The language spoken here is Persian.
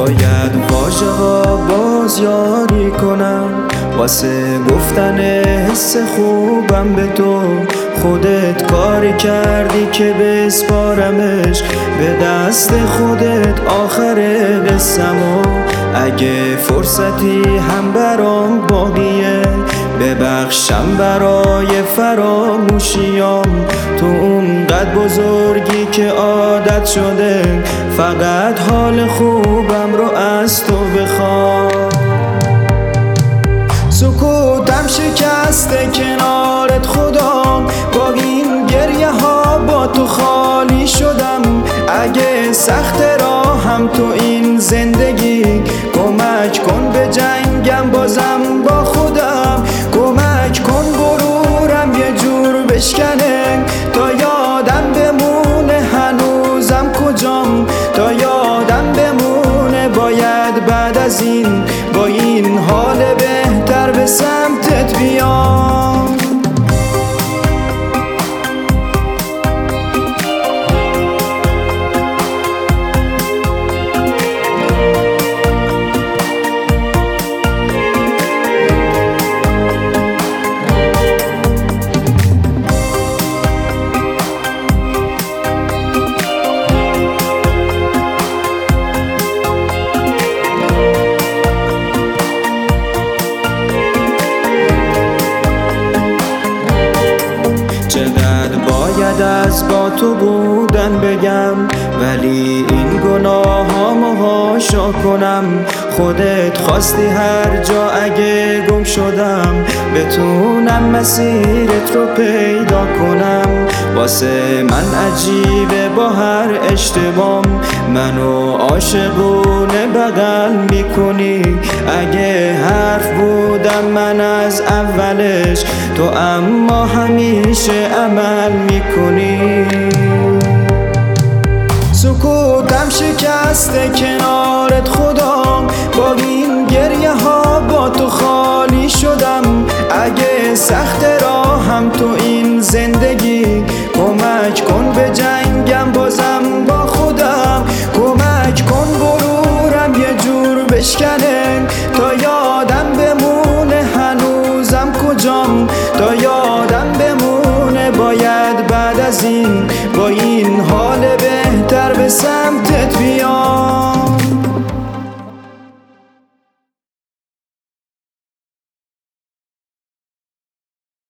باید واژه ها باز یاری کنم واسه گفتن حس خوبم به تو. خودت کاری کردی که بسپارمش به دست خودت آخر قصه‌مو. اگه فرصتی هم برام باقیه ببخشم برای فراموشیام. تو اونقدر بزرگی که عادت شده فقط حال خوبم رو از تو بخوام. سکوتم شکسته کنارت خدا، با این گریه ها با تو خالی شدم. اگه سخت راهم تو این زندگی کمک کن به جنگم بازم با خودم. کمک کن غرورم یه جور بشکنه تا یادم بمونه هنوزم کجام. تا یادم بمونه باید بعد از این با این حال بهتر به سمتت بیام. چقدر باید از با تو بودن بگم ولی این گناهامو هاشا کنم. خودت خواستی هر جا اگه گم شدم بتونم مسیرت رو پیدا کنم. واسه من عجیبه با هر اشتبام منو عاشقونه بغل میکنی. اگه حرف بودم من از اولش تو اما همیشه عمل میکنی. سکوتم شکسته کنارت خدا، با این گریه ها با تو خالی شدم. اگه سخت راهم تو این زندگی کمک کن به جنگم بازم با خودم. کمک کن غرورم یه جور بشکنه تا یادم بمونه هنوزم کجام. تا یادم بمونه باید بعد از این با این حال بهتر به سمتت بیام.